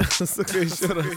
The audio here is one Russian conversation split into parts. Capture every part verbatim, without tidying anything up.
Сука, еще раз.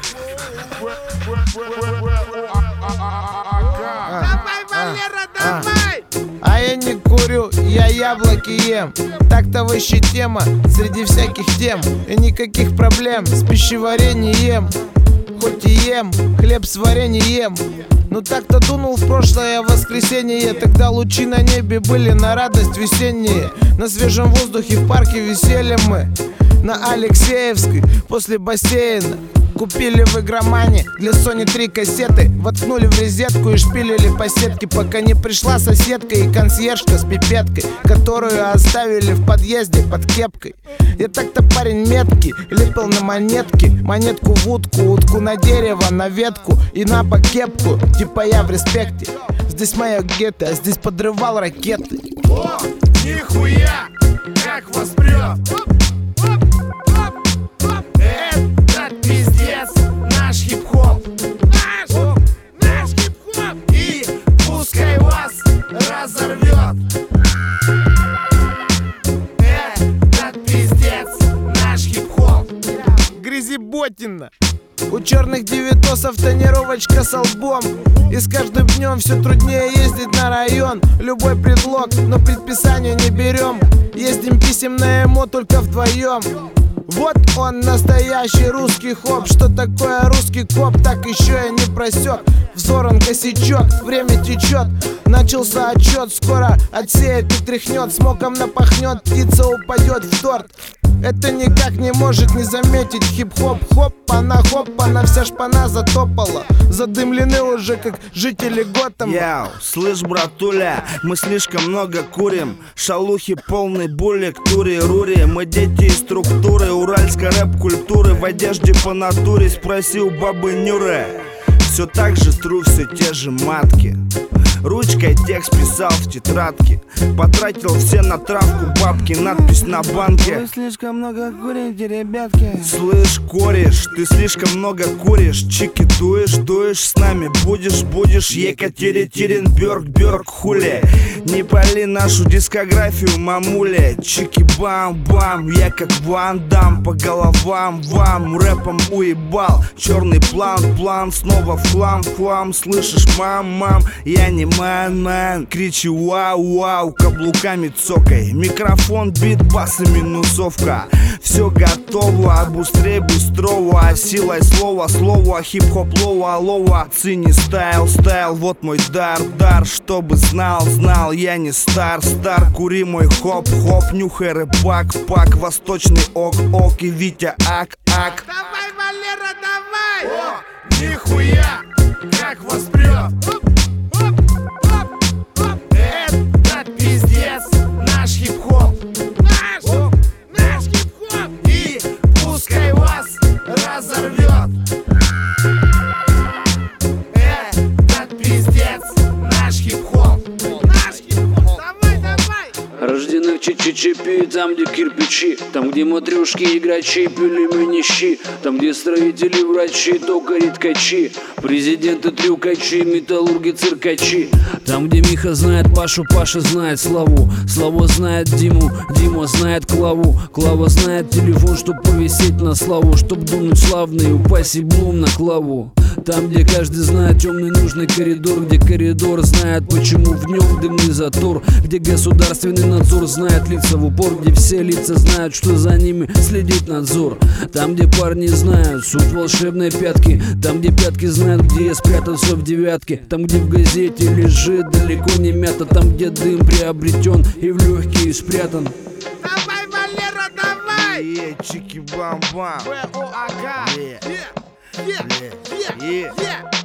Давай, Валера, давай! А я не курю, я яблоки ем. Так-то вообще тема среди всяких тем. И никаких проблем с пищеварением. Хоть и ем, хлеб с вареньем. Ну так-то дунул в прошлое воскресенье. Тогда лучи на небе были на радость весенние. На свежем воздухе в парке веселье мы. На Алексеевской после бассейна. Купили в игромане для Sony три кассеты. Воткнули в розетку и шпилили по сетке, пока не пришла соседка и консьержка с пипеткой, которую оставили в подъезде под кепкой. Я так-то парень меткий, лепил на монетки. Монетку в утку, утку на дерево, на ветку и на покепку. Типа я в респекте. Здесь моя гетто, а здесь подрывал ракеты. О, нихуя, как вас прет! Это пиздец, наш хип-хоп. Наш, наш хип-хоп. И пускай вас разорвет. Это пиздец, наш хип-хоп. Грязеботина. У черных девятосов тонировочка с лбом. И с каждым днем все труднее ездить на район. Любой предлог, но предписание не берем. Ездим писем на эмо только вдвоем. Вот он, настоящий русский хоп. Что такое русский коп, так еще я не просек. Взорван косячок, время течет. Начался отчет, скоро отсеет и тряхнет. Смоком напахнет, птица упадет в торт. Это никак не может не заметить хип-хоп. Хоп-пана, хоп-пана, вся шпана затопала. Задымлены уже, как жители Готэма. Яу, слышь, братуля, мы слишком много курим. Шалухи полный булик, тури-рури. Мы дети из структуры уральской рэп-культуры. В одежде по натуре, спроси у бабы Нюры. Все так же тру, все те же матки. Ручкой текст писал в тетрадке. Потратил все на травку бабки, надпись на банке. Вы слишком много курите, ребятки. Слышь, кореш, ты слишком много куришь. Чики дуешь, дуешь, с нами будешь, будешь. Екатеринберг, Бёрк, хули. Не пали нашу дискографию, мамуля. Чики бам-бам, я как Ван Дам. По головам вам рэпом уебал. Черный план, план, снова в хлам, в хлам. Слышишь, мам-мам, я не мэн-мэн. Кричи вау-вау, каблуками цокай. Микрофон, бит, бас и минусовка. Все готово, обустрей быстрого. А силой слова, слова, хип-хоп, лова, лова. Цени стайл, стайл, вот мой дар, дар. Чтобы знал, знал, я не стар, стар. Кури мой хоп-хоп, нюхай рыбак, пак. Восточный ок-ок и Витя ак-ак. Давай, Валера, давай! О, нихуя, как вас прет! Это пиздец, наш хип-хоп. Наш, наш хип-хоп. И пускай вас разорвет. Это пиздец, наш хип-хоп. Наш хип-хоп. Давай, давай. Рождены в Чичичипи, там где кирпичи, там где матрюшки и грачи, пельмени щи, там где строители, врачи, токари, ткачи, президенты, трюкачи, металлурги, циркачи. Там где Миха знает Пашу, Паша знает Славу, Слава знает Диму, Дима знает Клаву, Клава знает телефон, чтоб повисеть на славу, чтоб дунуть славный, упасть и блум на Клаву. Там, где каждый знает темный нужный коридор, где коридор знает, почему в нем дымный затор, где государственный надзор знает лица в упор, где все лица знают, что за ними следит надзор. Там, где парни знают суть волшебной пятки, там, где пятки знают, где я спрятался в девятке, там, где в газете лежит далеко не мята, там, где дым приобретен и в легкие спрятан. Давай, Валера, давай! Е, чики бам-бам. В-О-А-К. Е. Е, е, е, е.